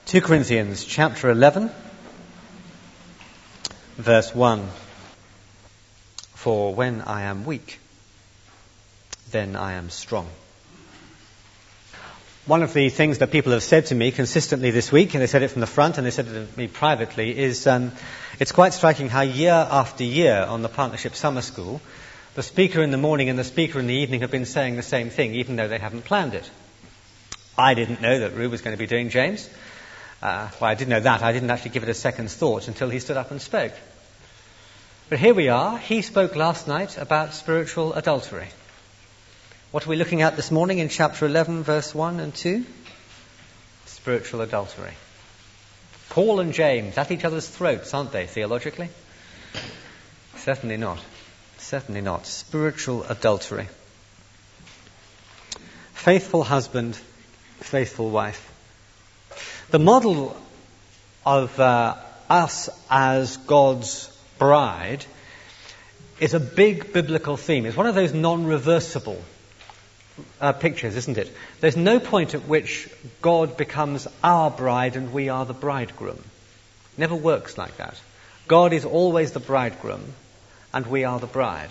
2 Corinthians chapter 11, verse 1. For when I am weak, then I am strong. One of the things that people have said to me consistently this week, and they said it from the front and they said it to me privately, is it's quite striking how year after year on the Partnership Summer School, the speaker in the morning and the speaker in the evening have been saying the same thing, even though they haven't planned it. I didn't know that Rue was going to be doing James. Well, I did know that. I didn't actually give it a second's thought until he stood up and spoke. But here we are. He spoke last night about spiritual adultery. What are we looking at this morning in chapter 11, verse 1 and 2? Spiritual adultery. Paul and James at each other's throats, aren't they, theologically? Certainly not. Certainly not. Spiritual adultery. Faithful husband, faithful wife. The model of us as God's bride is a big biblical theme. It's one of those non-reversible pictures, isn't it? There's no point at which God becomes our bride and we are the bridegroom. Never works like that. God is always the bridegroom and we are the bride.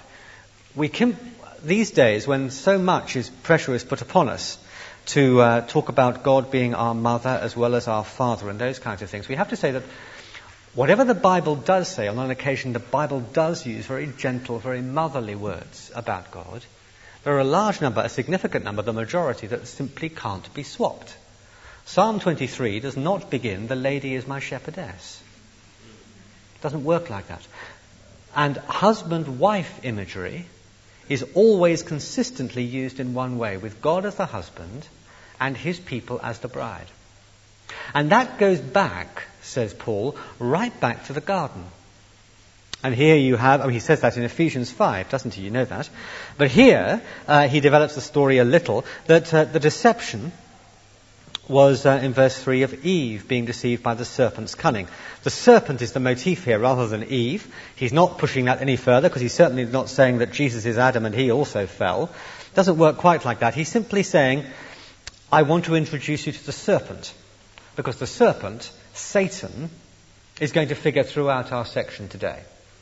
These days, when so much pressure is put upon us to talk about God being our mother as well as our father and those kinds of things, we have to say that whatever the Bible does say, on occasion the Bible does use very gentle, very motherly words about God. There are a large number, a significant number, the majority, that simply can't be swapped. Psalm 23 does not begin, "The lady is my shepherdess." It doesn't work like that. And husband-wife imagery is always consistently used in one way, with God as the husband and his people as the bride. And that goes back, says Paul, right back to the garden. And here you have, he says that in Ephesians 5, doesn't he? You know that. But here, he develops the story a little, that the deception was in verse 3 of Eve being deceived by the serpent's cunning. The serpent is the motif here rather than Eve. He's not pushing that any further because he's certainly not saying that Jesus is Adam and he also fell. It doesn't work quite like that. He's simply saying, I want to introduce you to the serpent. Because the serpent, Satan, is going to figure throughout our section today.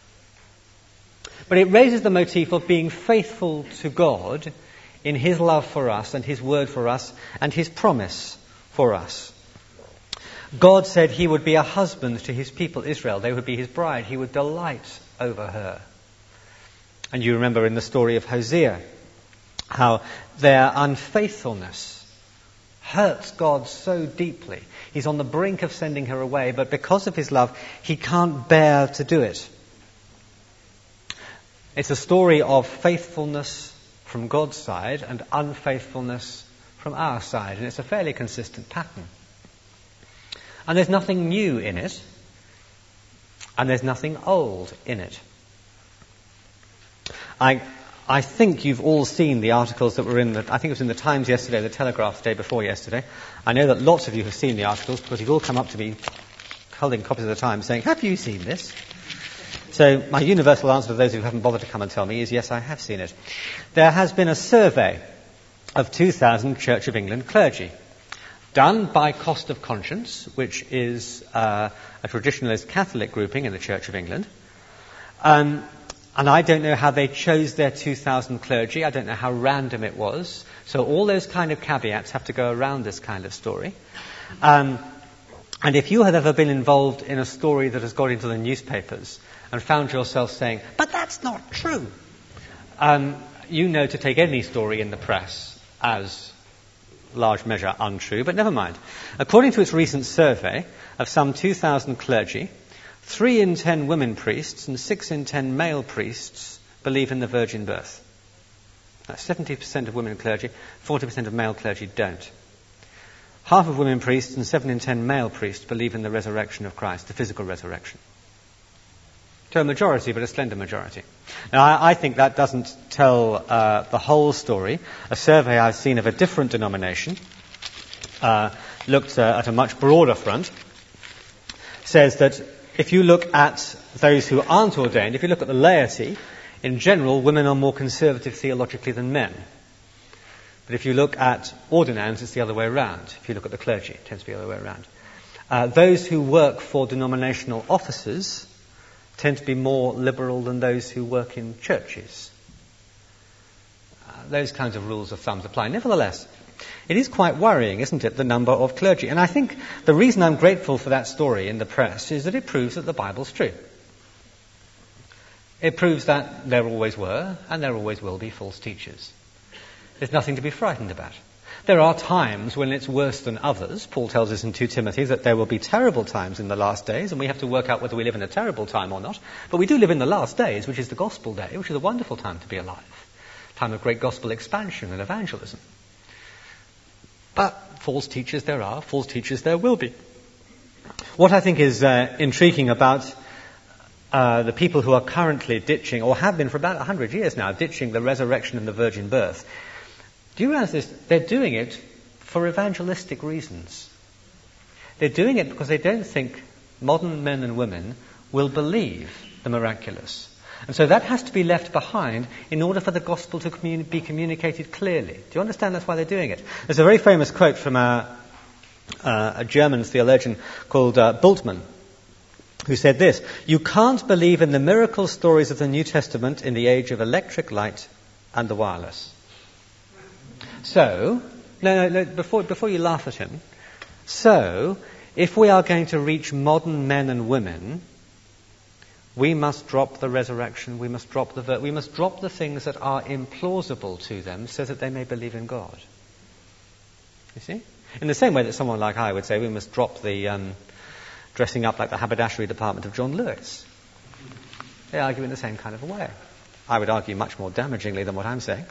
But it raises the motif of being faithful to God in his love for us and his word for us and his promise for us. God said he would be a husband to his people Israel. They would be his bride. He would delight over her. And you remember in the story of Hosea how their unfaithfulness hurts God so deeply. He's on the brink of sending her away, but because of his love, he can't bear to do it. It's a story of faithfulness from God's side and unfaithfulness from our side, and it's a fairly consistent pattern. And there's nothing new in it, and there's nothing old in it. I think you've all seen the articles that were I think it was in the Times yesterday, the Telegraph the day before yesterday. I know that lots of you have seen the articles because you've all come up to me holding copies of the Times saying, have you seen this? So my universal answer to those who haven't bothered to come and tell me is yes, I have seen it. There has been a survey of 2,000 Church of England clergy, done by Cost of Conscience, which is a traditionalist Catholic grouping in the Church of England. And I don't know how they chose their 2,000 clergy. I don't know how random it was. So all those kind of caveats have to go around this kind of story. And if you have ever been involved in a story that has got into the newspapers and found yourself saying, but that's not true, you know to take any story in the press as large measure untrue, but never mind. According to its recent survey of some 2,000 clergy, 3 in 10 women priests and 6 in 10 male priests believe in the virgin birth. That's 70% of women clergy, 40% of male clergy don't. Half of women priests and 7 in 10 male priests believe in the resurrection of Christ, the physical resurrection. To a majority, but a slender majority. Now, I think that doesn't tell the whole story. A survey I've seen of a different denomination, looked at a much broader front, says that if you look at those who aren't ordained, if you look at the laity, in general, women are more conservative theologically than men. But if you look at ordinands, it's the other way around. If you look at the clergy, it tends to be the other way around. those who work for denominational offices tend to be more liberal than those who work in churches. Those kinds of rules of thumb apply. Nevertheless, it is quite worrying, isn't it, the number of clergy? And I think the reason I'm grateful for that story in the press is that it proves that the Bible's true. It proves that there always were and there always will be false teachers. There's nothing to be frightened about. There are times when it's worse than others. Paul tells us in 2 Timothy that there will be terrible times in the last days, and we have to work out whether we live in a terrible time or not. But we do live in the last days, which is the gospel day, which is a wonderful time to be alive. Time of great gospel expansion and evangelism. But false teachers there are, false teachers there will be. What I think is intriguing about the people who are currently ditching, or have been for about 100 years now, ditching the resurrection and the virgin birth, do you realize this? They're doing it for evangelistic reasons. They're doing it because they don't think modern men and women will believe the miraculous. And so that has to be left behind in order for the gospel to be communicated clearly. Do you understand that's why they're doing it? There's a very famous quote from a German theologian called Bultmann, who said this: "You can't believe in the miracle stories of the New Testament in the age of electric light and the wireless." So, no, before you laugh at him, so, if we are going to reach modern men and women, we must drop the resurrection, we must drop the things that are implausible to them so that they may believe in God. You see? In the same way that someone like I would say we must drop the dressing up like the haberdashery department of John Lewis. They argue in the same kind of a way. I would argue much more damagingly than what I'm saying.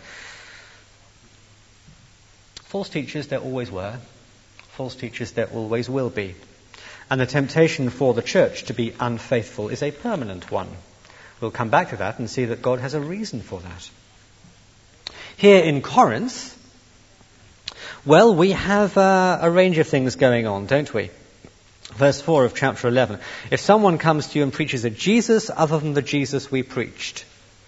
False teachers there always were. False teachers there always will be. And the temptation for the church to be unfaithful is a permanent one. We'll come back to that and see that God has a reason for that. Here in Corinth, well, we have a range of things going on, don't we? Verse 4 of chapter 11. If someone comes to you and preaches a Jesus other than the Jesus we preached,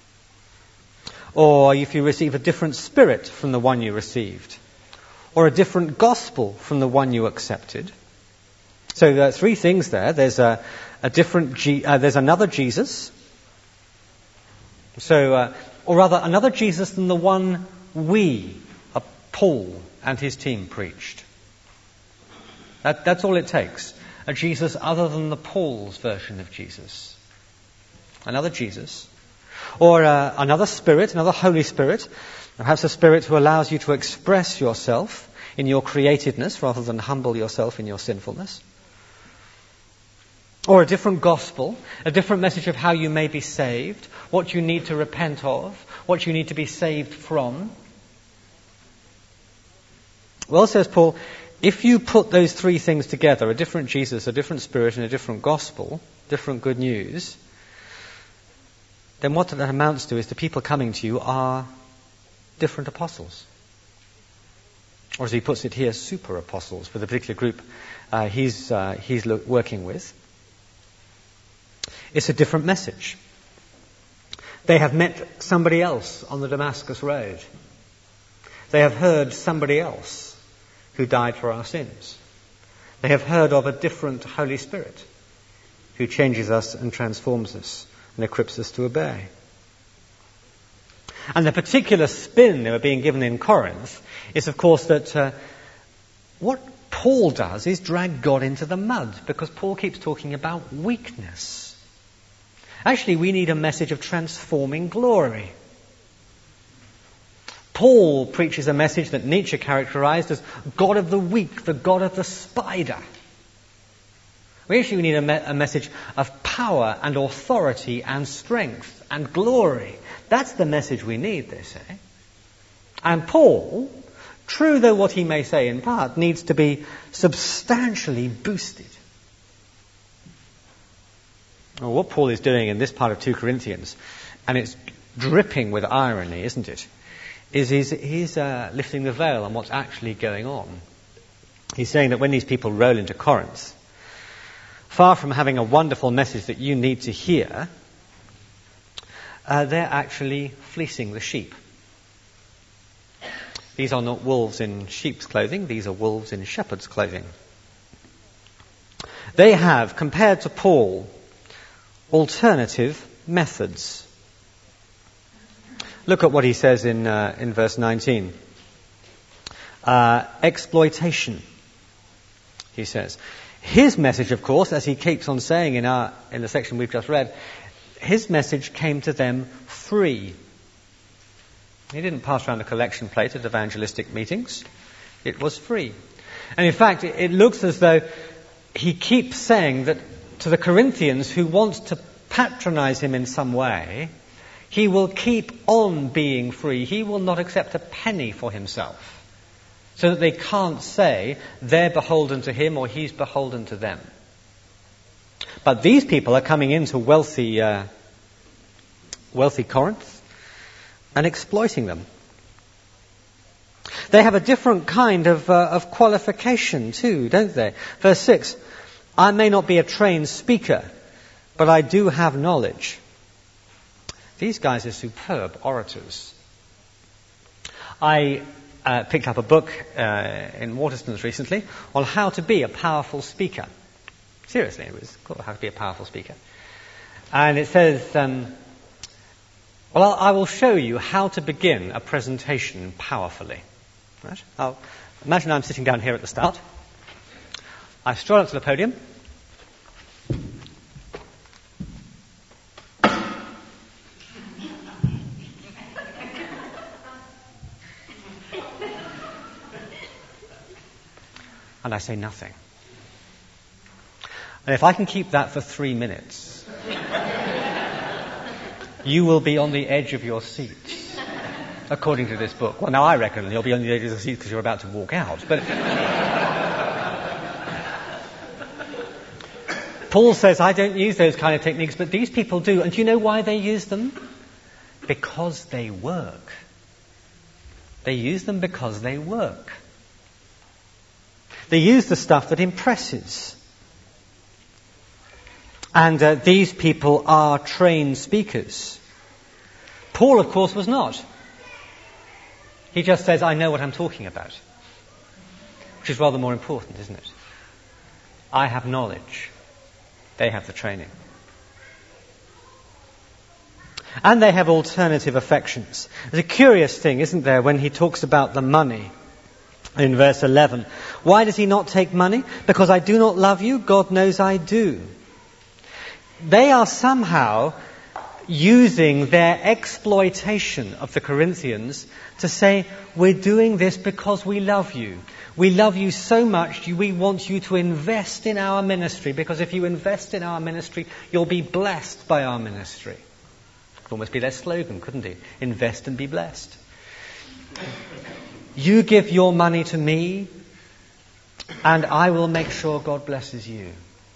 or if you receive a different spirit from the one you received, or a different gospel from the one you accepted. So there are three things there. There's there's another Jesus. Or rather, another Jesus than the one Paul and his team preached. That's all it takes. A Jesus other than the Paul's version of Jesus. Another Jesus. Or another Spirit, another Holy Spirit. Perhaps a Spirit who allows you to express yourself in your createdness rather than humble yourself in your sinfulness. Or a different gospel, a different message of how you may be saved, what you need to repent of, what you need to be saved from. Well, says Paul, if you put those three things together, a different Jesus, a different Spirit, and a different gospel, different good news, then what that amounts to is the people coming to you are different apostles. Or as he puts it here, super apostles for the particular group he's working with. It's a different message. They have met somebody else on the Damascus Road. They have heard somebody else who died for our sins. They have heard of a different Holy Spirit who changes us and transforms us and equips us to obey. And the particular spin they were being given in Corinth is, of course, that what Paul does is drag God into the mud, because Paul keeps talking about weakness. Actually, we need a message of transforming glory. Paul preaches a message that Nietzsche characterized as God of the weak, the God of the spider. We actually need a message of power and authority and strength and glory. That's the message we need, they say. And Paul, true though what he may say in part, needs to be substantially boosted. Well, what Paul is doing in this part of 2 Corinthians, and it's dripping with irony, isn't it, is he's lifting the veil on what's actually going on. He's saying that when these people roll into Corinth, far from having a wonderful message that you need to hear, they're actually fleecing the sheep. These are not wolves in sheep's clothing, these are wolves in shepherd's clothing. They have, compared to Paul, alternative methods. Look at what he says in verse 19. Exploitation, he says. His message, of course, as he keeps on saying in the section we've just read, his message came to them free. He didn't pass around a collection plate at evangelistic meetings. It was free. And in fact, it looks as though he keeps saying that to the Corinthians who want to patronize him in some way, he will keep on being free. He will not accept a penny for himself, so that they can't say they're beholden to him or he's beholden to them. But these people are coming into wealthy Corinth and exploiting them. They have a different kind of qualification too, don't they? Verse 6, I may not be a trained speaker, but I do have knowledge. These guys are superb orators. I picked up a book in Waterstones recently on how to be a powerful speaker. Seriously, it was called How to Be a Powerful Speaker. And it says, I will show you how to begin a presentation powerfully. Right? I'll imagine I'm sitting down here at the start. I stroll up to the podium. And I say nothing. And if I can keep that for 3 minutes, you will be on the edge of your seats, according to this book. Well, now I reckon you'll be on the edge of the seat because you're about to walk out. But Paul says, I don't use those kind of techniques, but these people do. And do you know why they use them? Because they work. They use them because they work. They use the stuff that impresses. And these people are trained speakers. Paul, of course, was not. He just says, I know what I'm talking about. Which is rather more important, isn't it? I have knowledge. They have the training. And they have alternative affections. There's a curious thing, isn't there, when he talks about the money in verse 11. Why does he not take money? Because I do not love you? God knows I do. They are somehow using their exploitation of the Corinthians to say, we're doing this because we love you. We love you so much, we want you to invest in our ministry, because if you invest in our ministry, you'll be blessed by our ministry. Could almost be their slogan, couldn't it? Invest and be blessed. You give your money to me, and I will make sure God blesses you.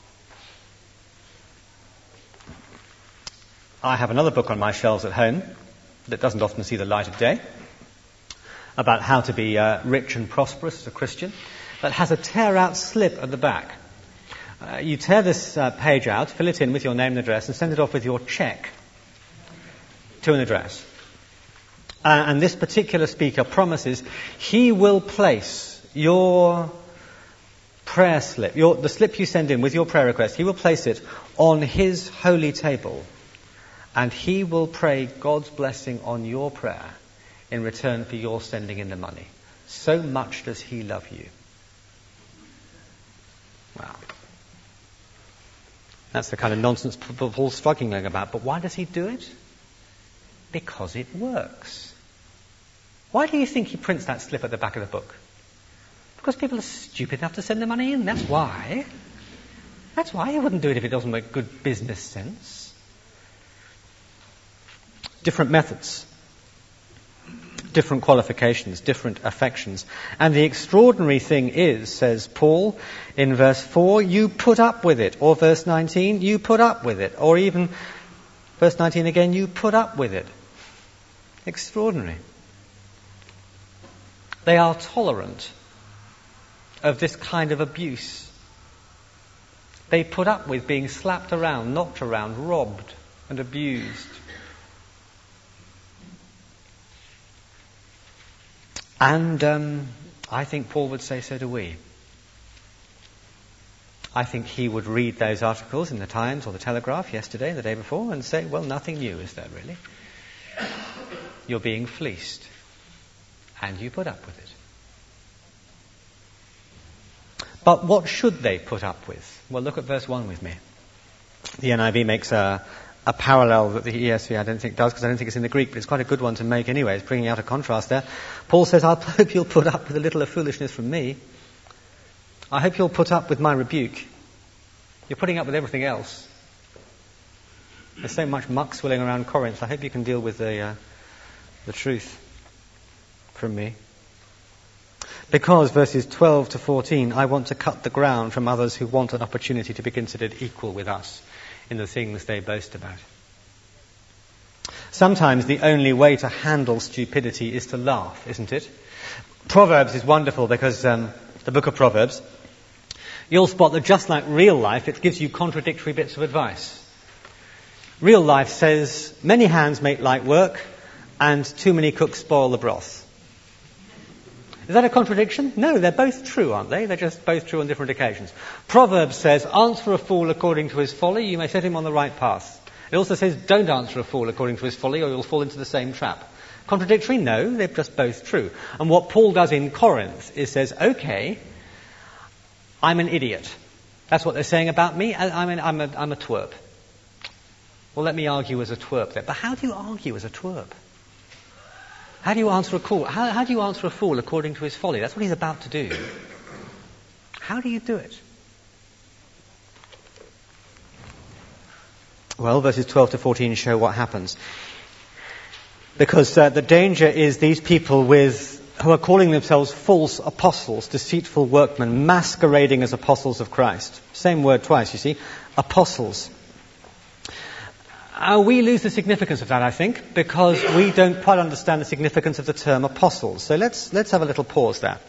I have another book on my shelves at home that doesn't often see the light of day, about how to be rich and prosperous as a Christian, that has a tear-out slip at the back. You tear this page out, fill it in with your name and address, and send it off with your cheque to an address. And this particular speaker promises he will place your prayer slip, the slip you send in with your prayer request, he will place it on his holy table, and he will pray God's blessing on your prayer in return for your sending in the money. So much does he love you. Wow. That's the kind of nonsense Paul's struggling about. But why does he do it? Because it works. Why do you think he prints that slip at the back of the book? Because people are stupid enough to send the money in. That's why. That's why he wouldn't do it if it doesn't make good business sense. Different methods. Different qualifications, different affections. And the extraordinary thing is, says Paul in verse 4, you put up with it. Or verse 19, you put up with it. Or even verse 19 again, you put up with it. Extraordinary. They are tolerant of this kind of abuse. They put up with being slapped around, knocked around, robbed and abused. And I think Paul would say so do we. I think he would read those articles in the Times or the Telegraph yesterday, the day before, and say, well, nothing new, is there really? You're being fleeced. And you put up with it. But what should they put up with? Well, look at verse 1 with me. The NIV makes a parallel that the ESV I don't think does, because I don't think it's in the Greek, but it's quite a good one to make anyway. It's bringing out a contrast there. Paul says, I hope you'll put up with a little of foolishness from me. I hope you'll put up with my rebuke. You're putting up with everything else. There's so much muck swilling around Corinth. I hope you can deal with the truth from me. Because, verses 12 to 14, I want to cut the ground from others who want an opportunity to be considered equal with us in the things they boast about. Sometimes the only way to handle stupidity is to laugh, isn't it? Proverbs is wonderful because the book of Proverbs, you'll spot that just like real life, it gives you contradictory bits of advice. Real life says, many hands make light work, and too many cooks spoil the broth. Is that a contradiction? No, they're both true, aren't they? They're just both true on different occasions. Proverbs says, answer a fool according to his folly, you may set him on the right path. It also says, don't answer a fool according to his folly, or you'll fall into the same trap. Contradictory? No, they're just both true. And what Paul does in Corinth is says, okay, I'm an idiot. That's what they're saying about me. I'm a twerp. Well, let me argue as a twerp then. But how do you argue as a twerp? How do you answer a call? How do you answer a fool according to his folly? That's what he's about to do. How do you do it? Well, verses 12 to 14 show what happens. Because the danger is these people who are calling themselves false apostles, deceitful workmen, masquerading as apostles of Christ. Same word twice, you see. Apostles. We lose the significance of that, I think, because we don't quite understand the significance of the term apostles. So let's have a little pause there.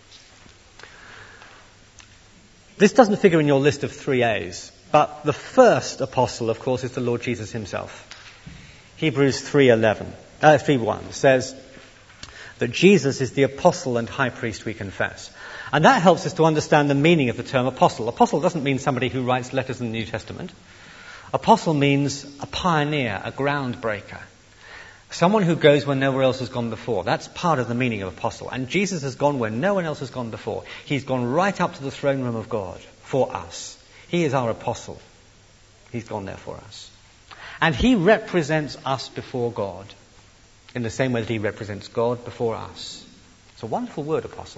This doesn't figure in your list of 3 A's, but the first apostle, of course, is the Lord Jesus himself. Hebrews 3:1 says that Jesus is the apostle and high priest we confess. And that helps us to understand the meaning of the term apostle. Apostle doesn't mean somebody who writes letters in the New Testament. Apostle means a pioneer, a groundbreaker. Someone who goes where nowhere else has gone before. That's part of the meaning of apostle. And Jesus has gone where no one else has gone before. He's gone right up to the throne room of God for us. He is our apostle. He's gone there for us. And he represents us before God in the same way that he represents God before us. It's a wonderful word, apostle.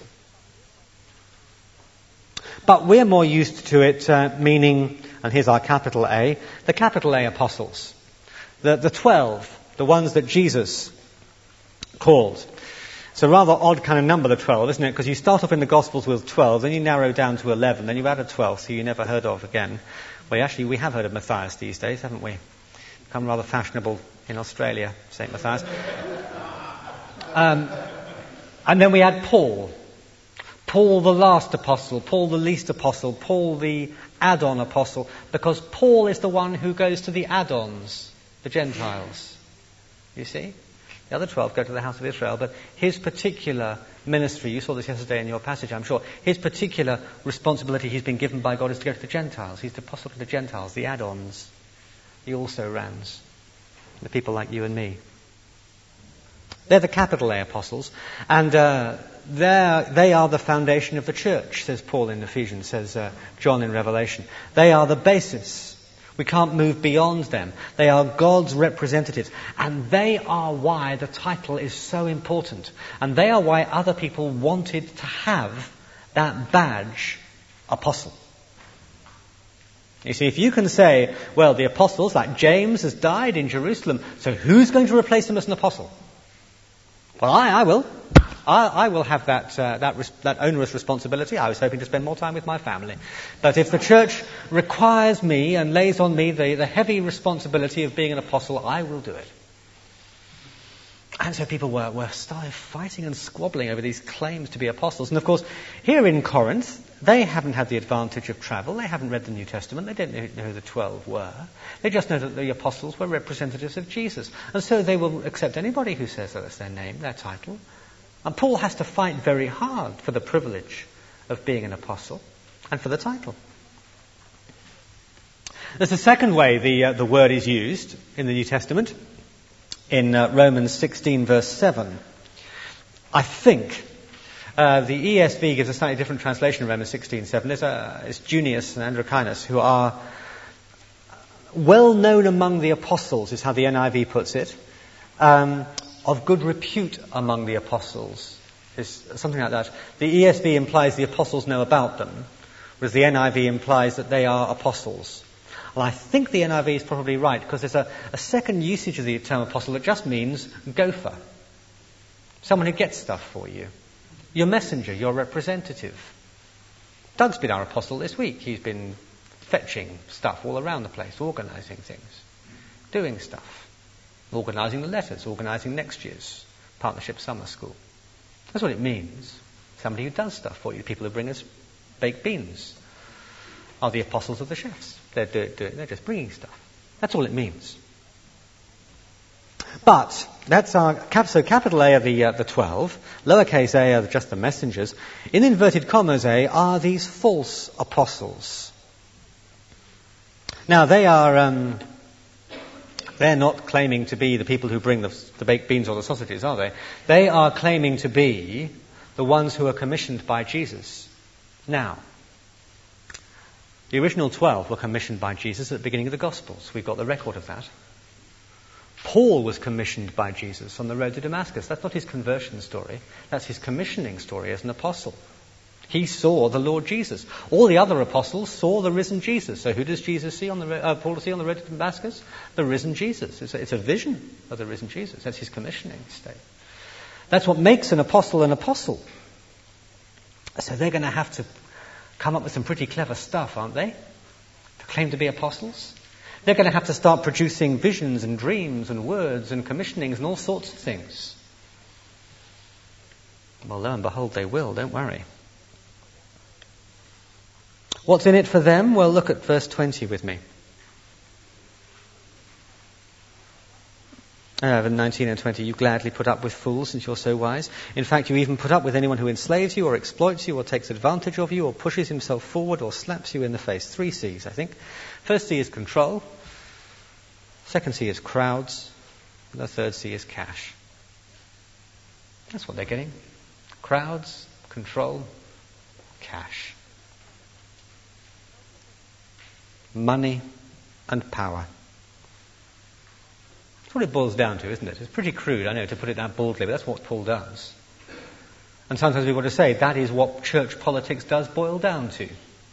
But we're more used to it meaning, and here's our capital A, the capital A apostles. The 12, the ones that Jesus called. It's a rather odd kind of number, the 12, isn't it? Because you start off in the Gospels with 12, then you narrow down to 11, then you add a 12th who you never heard of again. Well, actually, we have heard of Matthias these days, haven't we? Become rather fashionable in Australia, St. Matthias. And then we add Paul. Paul the last apostle, Paul the least apostle, Paul the add-on apostle, because Paul is the one who goes to the add-ons, the Gentiles. You see? The other 12 go to the house of Israel, but his particular ministry, you saw this yesterday in your passage, I'm sure, his particular responsibility he's been given by God is to go to the Gentiles. He's the apostle to the Gentiles, the add-ons, the also-rans, the people like you and me. They're the capital A apostles, and they are the foundation of the church, says Paul in Ephesians, says John in Revelation. They are the basis. We can't move beyond them. They are God's representatives, and they are why the title is so important, and they are why other people wanted to have that badge, apostle. You see, if you can say, well, the apostles, like James, has died in Jerusalem, so who's going to replace him as an apostle? Well, I will. I will have that onerous responsibility. I was hoping to spend more time with my family. But if the church requires me and lays on me the heavy responsibility of being an apostle, I will do it. And so people were started fighting and squabbling over these claims to be apostles. And of course, here in Corinth, they haven't had the advantage of travel. They haven't read the New Testament. They don't know who the 12 were. They just know that the apostles were representatives of Jesus. And so they will accept anybody who says that's their name, their title. And Paul has to fight very hard for the privilege of being an apostle and for the title. There's a second way the word is used in the New Testament, in Romans 16, verse 7. I think the ESV gives a slightly different translation of Romans 16:7. It's Junius and Andronicus, who are well known among the apostles, is how the NIV puts it, of good repute among the apostles, is something like that. The ESV implies the apostles know about them, whereas the NIV implies that they are apostles. Well, I think the NIV is probably right, because there's a second usage of the term apostle that just means gopher. Someone who gets stuff for you. Your messenger, your representative. Doug's been our apostle this week. He's been fetching stuff all around the place, organising things, doing stuff, organising the letters, organising next year's partnership summer school. That's what it means. Somebody who does stuff for you. People who bring us baked beans are the apostles of the chefs. They're just bringing stuff. That's all it means. But that's our capital A are the 12, lowercase a are just the messengers. In inverted commas A are these false apostles. Now they're not claiming to be the people who bring the baked beans or the sausages, are they? They are claiming to be the ones who are commissioned by Jesus. Now, the original 12 were commissioned by Jesus at the beginning of the Gospels. We've got the record of that. Paul was commissioned by Jesus on the road to Damascus. That's not his conversion story. That's his commissioning story as an apostle. He saw the Lord Jesus. All the other apostles saw the risen Jesus. So who does Jesus see Paul see on the road to Damascus? The risen Jesus. It's a vision of the risen Jesus. That's his commissioning state. That's what makes an apostle an apostle. So they're going to have to come up with some pretty clever stuff, aren't they? To claim to be apostles. They're going to have to start producing visions and dreams and words and commissionings and all sorts of things. Well, lo and behold, they will, don't worry. What's in it for them? Well, look at verse 20 with me. 19 and 20, you gladly put up with fools since you're so wise. In fact, you even put up with anyone who enslaves you or exploits you or takes advantage of you or pushes himself forward or slaps you in the face. 3 C's, I think. First C is control. Second C is crowds. And the third C is cash. That's what they're getting. Crowds, control, cash. Money and power. That's what it boils down to, isn't it? It's pretty crude, I know, to put it that boldly, but that's what Paul does. And sometimes we've got to say that is what church politics does boil down to.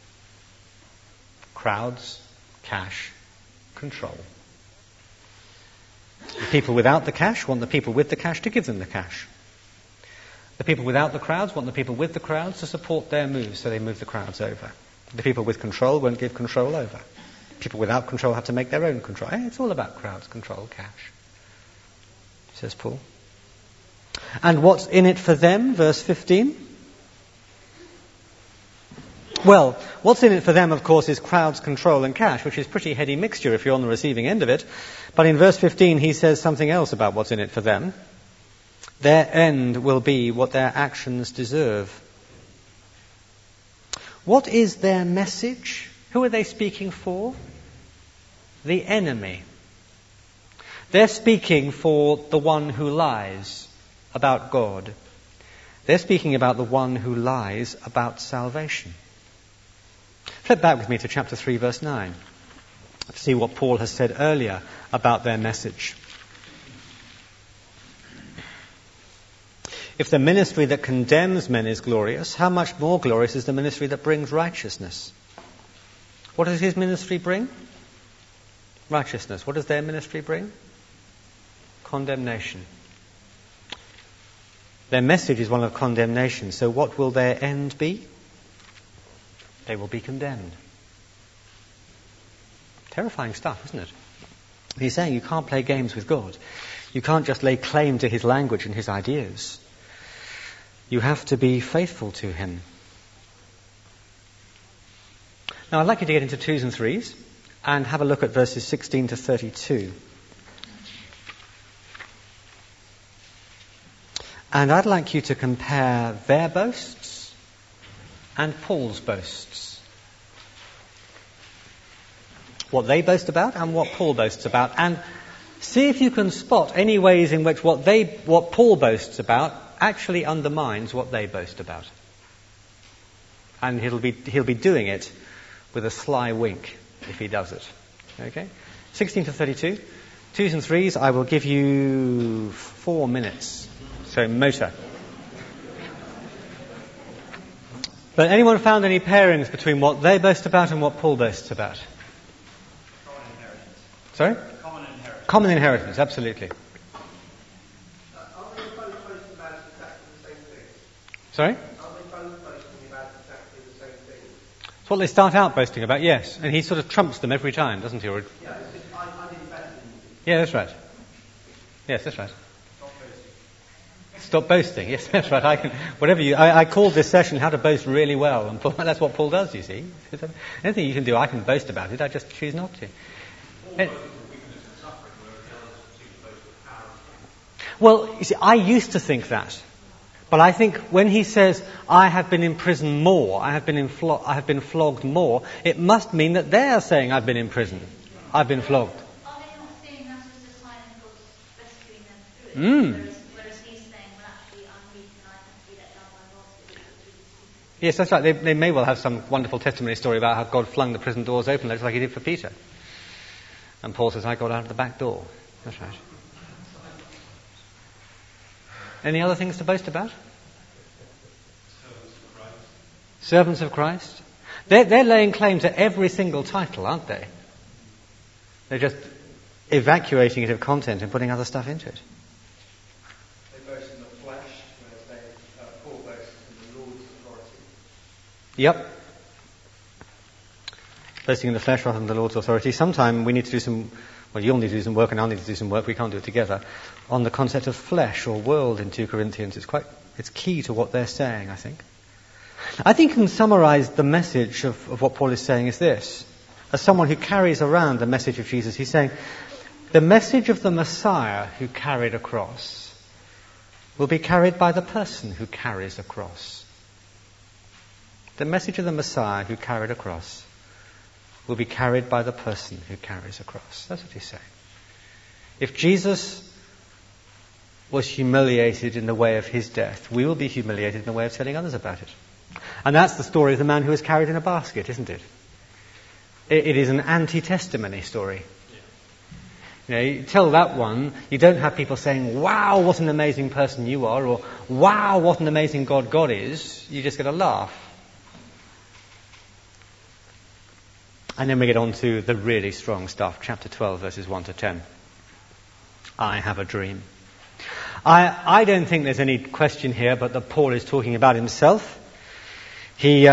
Crowds, cash, control. The people without the cash want the people with the cash to give them the cash. The people without the crowds want the people with the crowds to support their moves, so they move the crowds over. The people with control won't give control over. People without control have to make their own control. It's all about crowds, control, cash, says Paul. And what's in it for them, verse 15? Well, what's in it for them, of course, is crowds, control and cash, which is a pretty heady mixture if you're on the receiving end of it. But in verse 15 he says something else about what's in it for them. Their end will be what their actions deserve. What is their message? Who are they speaking for? The enemy. They're speaking for the one who lies about God. They're speaking about the one who lies about salvation. Flip back with me to chapter 3, verse 9, to see what Paul has said earlier about their message. If the ministry that condemns men is glorious, how much more glorious is the ministry that brings righteousness? What does his ministry bring? Righteousness. What does their ministry bring? Condemnation. Their message is one of condemnation, so what will their end be? They will be condemned. Terrifying stuff, isn't it? He's saying you can't play games with God. You can't just lay claim to his language and his ideas. You have to be faithful to him. Now I'd like you to get into 2s and 3s and have a look at verses 16 to 32. And I'd like you to compare their boasts and Paul's boasts. what they boast about and what Paul boasts about, and see if you can spot any ways in which what Paul boasts about actually undermines what they boast about. And he'll be doing it with a sly wink if he does it. Okay? 16 to 32. 2s and 3s, I will give you 4 minutes. So motor. But anyone found any pairings between what they boast about and what Paul boasts about? Common inheritance. Sorry? Common inheritance. Common inheritance, absolutely. Aren't they both boasting about exactly the same thing? Sorry? Aren't they both boasting about exactly the same thing? It's what they start out boasting about, yes. And he sort of trumps them every time, doesn't he? Or... Yeah, it's just, I did better than you. Yeah, that's right. Yes, that's right. Stop boasting. Stop boasting. Yes, that's right. I called this session "How to Boast Really Well," and Paul, that's what Paul does. You see, anything you can do, I can boast about it. I just choose not to. Well, you see, I used to think that, but I think when he says, "I have been in prison more, I have been flogged more," it must mean that they are saying, "I've been in prison, I've been flogged." Are they not saying that as a sign of God's rescuing them through it? Whereas he's saying, well, actually, I'm weak and I have to be let down by God. Yes, that's right. They may well have some wonderful testimony story about how God flung the prison doors open, just like he did for Peter. And Paul says, "I got out of the back door." That's right. Any other things to boast about? Servants of Christ. They're laying claim to every single title, aren't they? They're just evacuating it of content and putting other stuff into it. They boast in the flesh, whereas Paul boasts in the Lord's authority. Yep. Boasting in the flesh rather than the Lord's authority. Sometime we need to do some, well, you'll need to do some work and I'll need to do some work, we can't do it together, on the concept of flesh or world in 2 Corinthians. It's key to what they're saying, I think. I think you can summarize the message of what Paul is saying is this. As someone who carries around the message of Jesus, he's saying, the message of the Messiah who carried a cross will be carried by the person who carries a cross. The message of the Messiah who carried a cross will be carried by the person who carries a cross. That's what he's saying. If Jesus was humiliated in the way of his death, we will be humiliated in the way of telling others about it. And that's the story of the man who was carried in a basket, isn't it? It is an anti-testimony story. You know, you tell that one, you don't have people saying, "Wow, what an amazing person you are," or "Wow, what an amazing God is." You just get a laugh. And then we get on to the really strong stuff, chapter 12, verses 1 to 10. I have a dream. I don't think there's any question here but that Paul is talking about himself. He's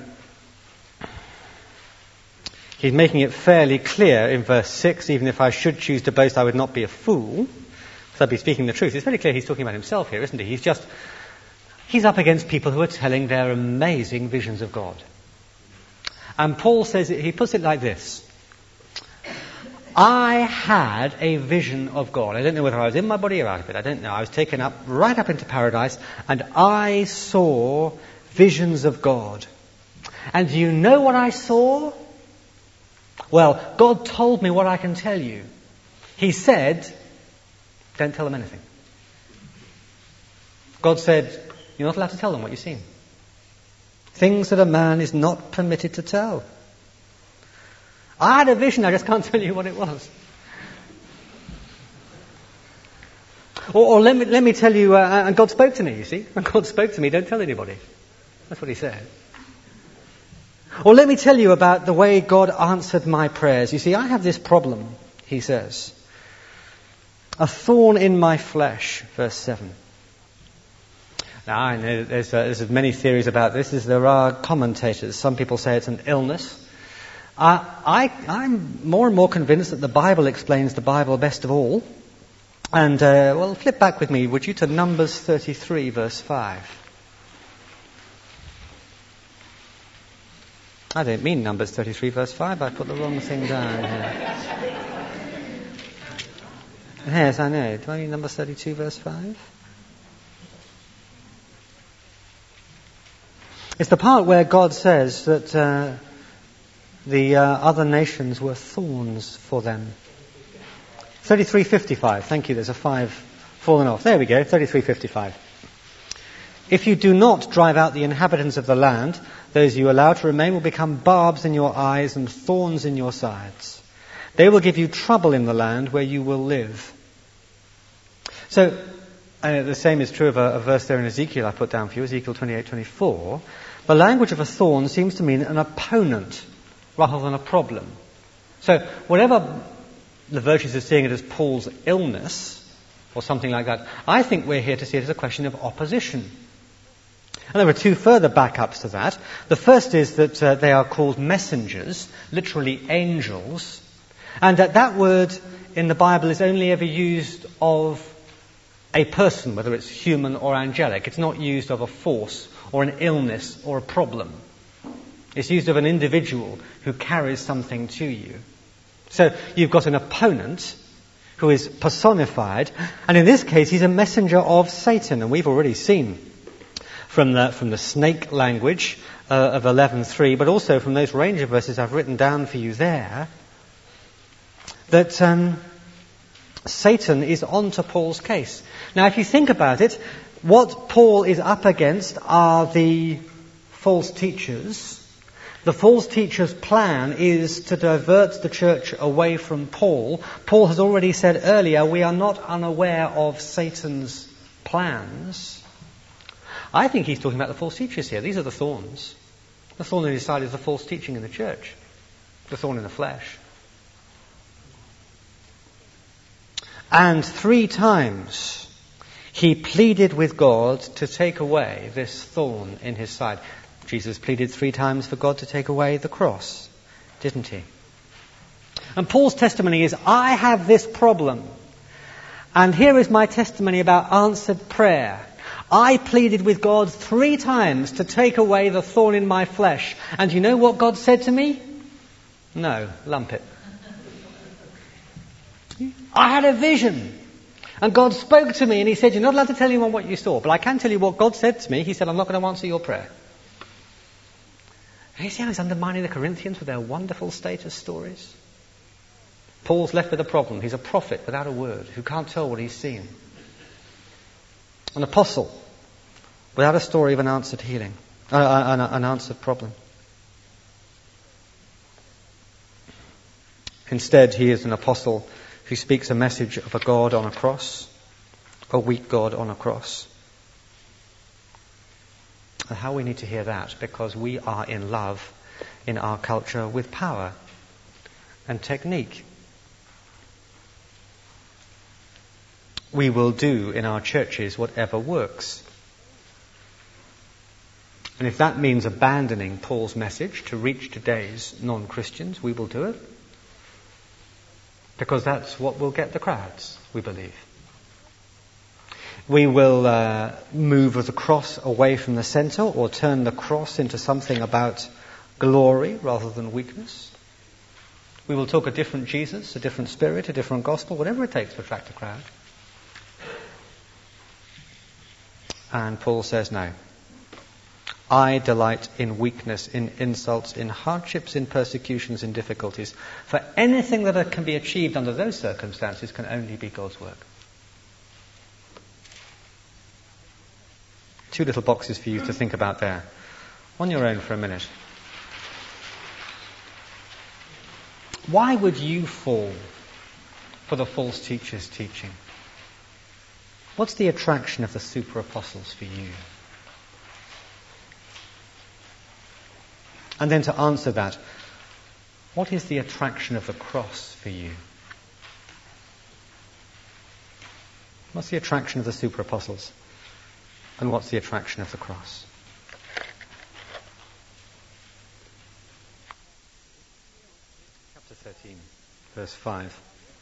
making it fairly clear in verse 6, even if I should choose to boast, I would not be a fool, because I'd be speaking the truth. It's very clear he's talking about himself here, isn't he? He's up against people who are telling their amazing visions of God. And Paul says, he puts it like this. I had a vision of God. I don't know whether I was in my body or out of it. I don't know. I was taken up right up into paradise and I saw visions of God. And do you know what I saw? Well, God told me what I can tell you. He said, don't tell them anything. God said, you're not allowed to tell them what you've seen. Things that a man is not permitted to tell. I had a vision, I just can't tell you what it was. Or let me tell you, and God spoke to me, you see. And God spoke to me, don't tell anybody. That's what he said. Or let me tell you about the way God answered my prayers. You see, I have this problem, he says. A thorn in my flesh, verse 7. Now, I know there's many theories about this. There are commentators. Some people say it's an illness. I'm more and more convinced that the Bible explains the Bible best of all. And, flip back with me, would you, to Numbers 33, verse 5. I don't mean Numbers 33, verse 5. I put the wrong thing down here. Yes, I know. Do I mean Numbers 32, verse 5? It's the part where God says that the other nations were thorns for them. 33:55. Thank you. There's a 5 fallen off. There we go. 33:55. If you do not drive out the inhabitants of the land, those you allow to remain will become barbs in your eyes and thorns in your sides. They will give you trouble in the land where you will live. So, the same is true of a verse there in Ezekiel I put down for you, Ezekiel 28:24. The language of a thorn seems to mean an opponent rather than a problem. So, whatever the virtues are seeing it as Paul's illness, or something like that, I think we're here to see it as a question of opposition. And there are 2 further backups to that. The first is that they are called messengers, literally angels, and that word in the Bible is only ever used of a person, whether it's human or angelic. It's not used of a force or an illness or a problem. It's used of an individual who carries something to you. So you've got an opponent who is personified, and in this case he's a messenger of Satan, and we've already seen from the snake language of 11:3, but also from those range of verses I've written down for you there, that Satan is on to Paul's case. Now, if you think about it, what Paul is up against are the false teachers. The false teachers' plan is to divert the church away from Paul. Paul has already said earlier, we are not unaware of Satan's plans. I think he's talking about the false teachers here. These are the thorns. The thorn in his side is the false teaching in the church. The thorn in the flesh. And 3 times he pleaded with God to take away this thorn in his side. Jesus pleaded 3 times for God to take away the cross, didn't he? And Paul's testimony is, I have this problem. And here is my testimony about answered prayer. I pleaded with God 3 times to take away the thorn in my flesh. And you know what God said to me? No, lump it. I had a vision. And God spoke to me and he said, you're not allowed to tell anyone what you saw, but I can tell you what God said to me. He said, I'm not going to answer your prayer. And you see how he's undermining the Corinthians with their wonderful status stories? Paul's left with a problem. He's a prophet without a word who can't tell what he's seen. An apostle without a story of an answered healing, an answered problem. Instead, he is an apostle who speaks a message of a God on a cross, a weak God on a cross. And how we need to hear that, because we are in love in our culture with power and technique. We will do in our churches whatever works. And if that means abandoning Paul's message to reach today's non-Christians, we will do it. Because that's what will get the crowds, we believe. We will move the cross away from the centre, or turn the cross into something about glory rather than weakness. We will talk a different Jesus, a different spirit, a different gospel, whatever it takes to attract a crowd. And Paul says, no. I delight in weakness, in insults, in hardships, in persecutions, in difficulties. For anything that can be achieved under those circumstances can only be God's work. 2 little boxes for you to think about there. On your own for a minute. Why would you fall for the false teacher's teaching? What's the attraction of the super apostles for you? And then to answer that, what is the attraction of the cross for you? What's the attraction of the super apostles? And what's the attraction of the cross? Chapter 13, verse 5.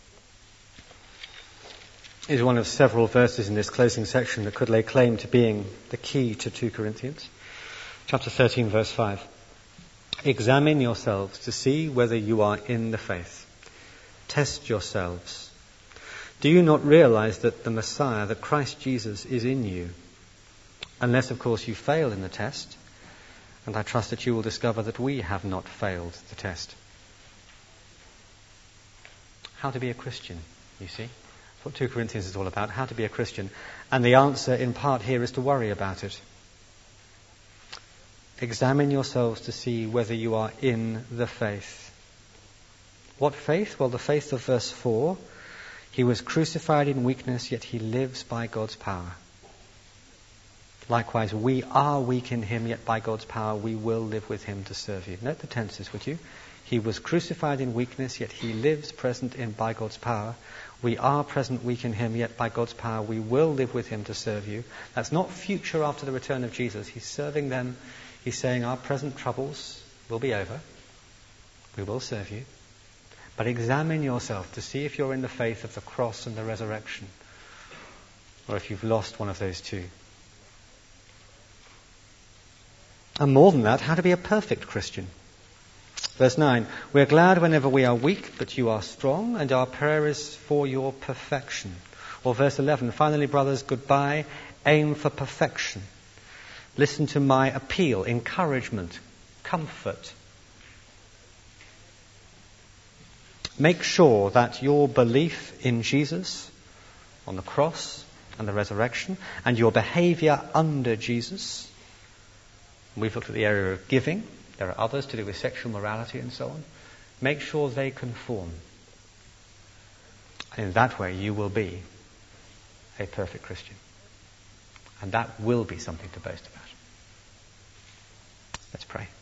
Is one of several verses in this closing section that could lay claim to being the key to 2 Corinthians. Chapter 13, verse 5. Examine yourselves to see whether you are in the faith. Test yourselves. Do you not realize that the Messiah, that Christ Jesus, is in you? Unless, of course, you fail in the test. And I trust that you will discover that we have not failed the test. How to be a Christian, you see. That's what 2 Corinthians is all about, how to be a Christian. And the answer in part here is to worry about it. Examine yourselves to see whether you are in the faith. What faith? Well, the faith of verse 4. He was crucified in weakness, yet he lives by God's power. Likewise, we are weak in him, yet by God's power we will live with him to serve you. Note the tenses, would you? He was crucified in weakness, yet he lives present in by God's power. We are present weak in him, yet by God's power we will live with him to serve you. That's not future after the return of Jesus. He's serving them. He's saying our present troubles will be over. We will serve you. But examine yourself to see if you're in the faith of the cross and the resurrection, or if you've lost one of those two. And more than that, how to be a perfect Christian. Verse 9, we are glad whenever we are weak, but you are strong, and our prayer is for your perfection. Or verse 11, finally, brothers, goodbye, aim for perfection. Listen to my appeal, encouragement, comfort. Make sure that your belief in Jesus on the cross and the resurrection, and your behavior under Jesus. We've looked at the area of giving. There are others to do with sexual morality and so on. Make sure they conform. And in that way you will be a perfect Christian. And that will be something to boast about. Let's pray.